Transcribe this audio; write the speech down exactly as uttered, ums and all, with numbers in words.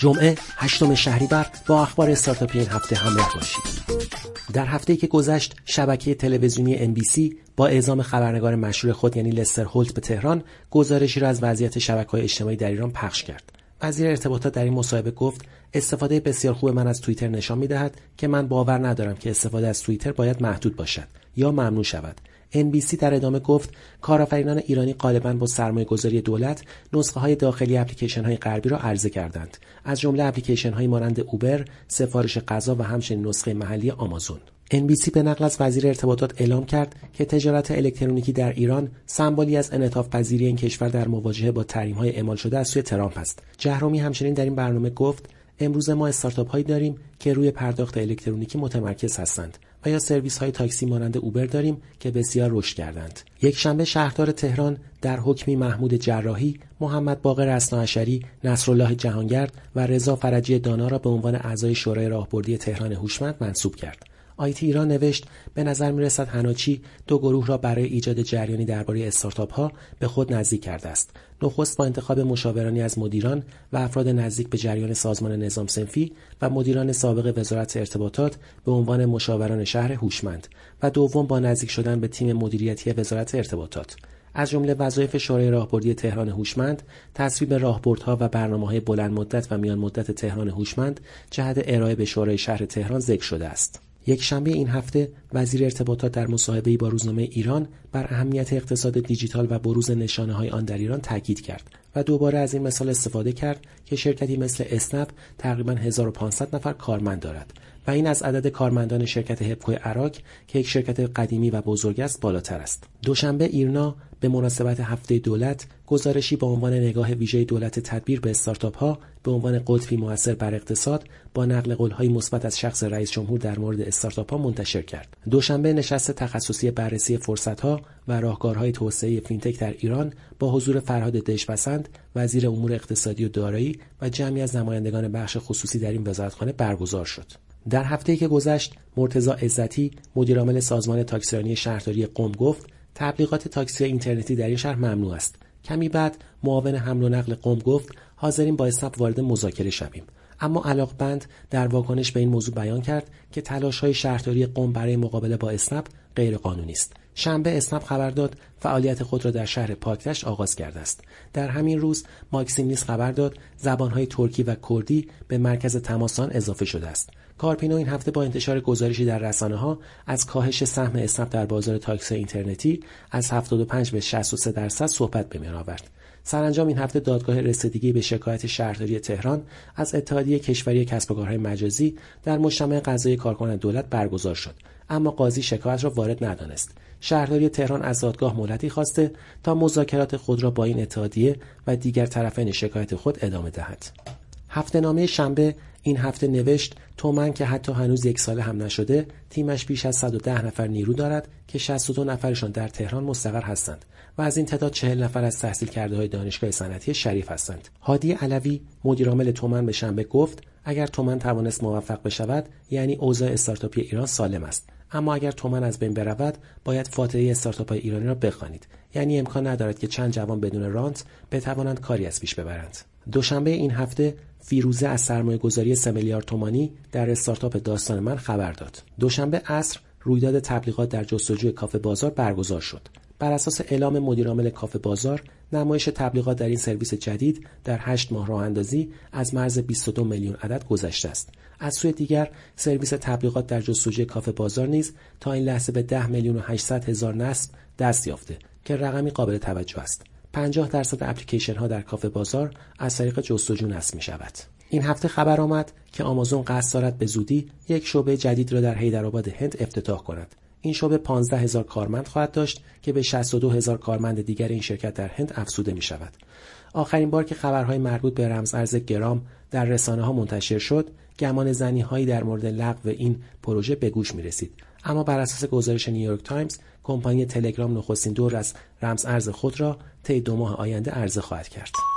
جمعه هشتم شهریور با اخبار استارتاپی این هفته همراه باشید. در هفته‌ای که گذشت شبکه تلویزیونی ام بی سی با اعزام خبرنگار مشهور خود یعنی لستر هولت به تهران گزارشی را از وضعیت شبکه‌های اجتماعی در ایران پخش کرد. وزیر ارتباطات در این مصاحبه گفت استفاده بسیار خوب من از توییتر نشان می‌دهد که من باور ندارم که استفاده از توییتر باید محدود باشد یا ممنوع شود. ام بی سی در ادامه گفت کارآفرینان ایرانی غالباً با سرمایه‌گذاری دولت نسخه‌های داخلی اپلیکیشن‌های غربی را عرضه کردند، از جمله اپلیکیشن‌هایی مانند اوبر، سفارش غذا و همچنین نسخه محلی آمازون. ام بی سی به نقل از وزیر ارتباطات اعلام کرد که تجارت الکترونیکی در ایران سمبولی از انعطاف‌پذیری این کشور در مواجهه با تحریم‌های اعمال شده از سوی ترامپ است. جهرومی همچنین در این برنامه گفت امروز ما استارتاپ‌هایی داریم که روی پرداخت الکترونیکی متمرکز هستند و یا سرویس‌های تاکسی مانند اوبر داریم که بسیار رشد کردند. یک شنبه شهردار تهران در حکمی محمود جراحی، محمد باقر اثناعشری، نصرالله جهانگرد و رضا فرجی دانا را به عنوان اعضای شورای راهبردی تهران هوشمند منصوب کرد. آیتی ایران نوشت به نظر می‌رسد هناچی دو گروه را برای ایجاد جریانی درباره استارتاپ‌ها به خود نزدیک کرده است. نخست با انتخاب مشاورانی از مدیران و افراد نزدیک به جریان سازمان نظام صنفی و مدیران سابق وزارت ارتباطات به عنوان مشاوران شهر هوشمند و دوم با نزدیک شدن به تیم مدیریتی وزارت ارتباطات. از جمله وظایف شورای راهبردی تهران هوشمند، تصویب راهبردها و برنامه‌های بلند مدت و میان مدت تهران هوشمند جهت ارائه به شورای شهر تهران ذکر شده است. یک شنبه این هفته وزیر ارتباطات در مصاحبه‌ای با روزنامه ایران بر اهمیت اقتصاد دیجیتال و بروز نشانه‌های آن در ایران تاکید کرد و دوباره از این مثال استفاده کرد که شرکتی مثل اسنپ تقریباً هزار و پانصد نفر کارمند دارد و این از عدد کارمندان شرکت هپکو عراق که یک شرکت قدیمی و بزرگ است بالاتر است. دوشنبه ایرنا به مناسبت هفته دولت گزارشی با عنوان نگاه ویژه دولت تدبیر به استارتاپ‌ها به عنوان قطبی مؤثر بر اقتصاد با نقل قول‌های مثبت از شخص رئیس جمهور در مورد استارتاپ‌ها منتشر کرد. دوشنبه نشست تخصصی بررسی فرصت‌ها و راهکارهای توسعه فینتک در ایران با حضور فرهاد دژبسند وزیر امور اقتصادی و دارایی و جمعی از نمایندگان بخش خصوصی در این وزارتخانه برگزار شد. در هفته‌ای که گذشت مرتضی عزتی مدیرعامل سازمان تاکسیرانی شهرداری قم گفت تبلیغات تاکسی اینترنتی در این شهر ممنوع است. کمی بعد معاون حمل و نقل قم گفت حاضرین با اسنپ وارد مذاکره شویم، اما علاقمند در واکنش به این موضوع بیان کرد که تلاش‌های شهرداری قم برای مقابله با اسنپ غیر قانونی است. شنبه اسنپ خبر داد فعالیت خود را در شهر پاکدشت آغاز کرده است. در همین روز ماکسیم نیز خبر داد زبان‌های ترکی و کردی به مرکز تماسان اضافه شده است. کارپینو این هفته با انتشار گزارشی در رسانه‌ها از کاهش سهم اسنپ در بازار تاکسی اینترنتی از هفتاد و پنج به شصت و سه درصد صحبت به میان آورد. سرانجام این هفته دادگاه رسیدگی به شکایت شهرداری تهران از اتحادیه کشوری کسب و کارهای مجازی در مجتمع قضایی کارکنان دولت برگزار شد، اما قاضی شکایت را وارد ندانست. شهرداری تهران از دادگاه مهلتی خواسته تا مذاکرات خود را با این اتحادیه و دیگر طرفین شکایت خود ادامه دهد. هفته‌نامه شنبه این هفته نوشت تومن که حتی هنوز یک ساله هم نشده تیمش بیش از صد و ده نفر نیرو دارد که شصت و دو نفرشان در تهران مستقر هستند و از این تعداد چهل نفر از تحصیل کرده های دانشگاه صنعتی شریف هستند. هادی علوی مدیرعامل تومن به شنبه گفت اگر تومن توانست موفق بشود یعنی اوضاع استارتاپی ایران سالم است، اما اگر تومن از بین برود باید فاتحه استارتاپ‌های ایرانی را بخوانید، یعنی امکان ندارد که چند جوان بدون رانت بتوانند کاری از پیش ببرند. دوشنبه این هفته فیروزه از سرمایه‌گذاری سه میلیارد تومانی در استارتاپ داستان من خبر داد. دوشنبه عصر رویداد تبلیغات در جستجوی کافه بازار برگزار شد. بر اساس اعلام مدیرعامل کافه بازار، نمایش تبلیغات در این سرویس جدید در هشت ماه راه اندازی از مرز بیست و دو میلیون عدد گذشته است. از سوی دیگر سرویس تبلیغات در جستجوی کافه بازار نیز تا این لحظه به ده میلیون و هشتصد هزار نصب دست یافته که رقمی قابل توجه است. پنجاه درصد اپلیکیشن ها در کافه بازار از طریق جستجو نصب می شود. این هفته خبر آمد که آمازون قصد دارد به زودی یک شعبه جدید را در حیدرآباد هند افتتاح کند. این شعبه پانزده هزار کارمند خواهد داشت که به شصت و دو هزار کارمند دیگر این شرکت در هند افزوده می شود. آخرین بار که خبرهای مربوط به رمز ارز گرام در رسانه‌ها منتشر شد، گمان زنی‌هایی در مورد لغو این پروژه به گوش می‌رسید. اما بر اساس گزارش نیویورک تایمز، کمپانی تلگرام نخستین دور از رمز ارز خود را طی دو ماه آینده عرضه خواهد کرد.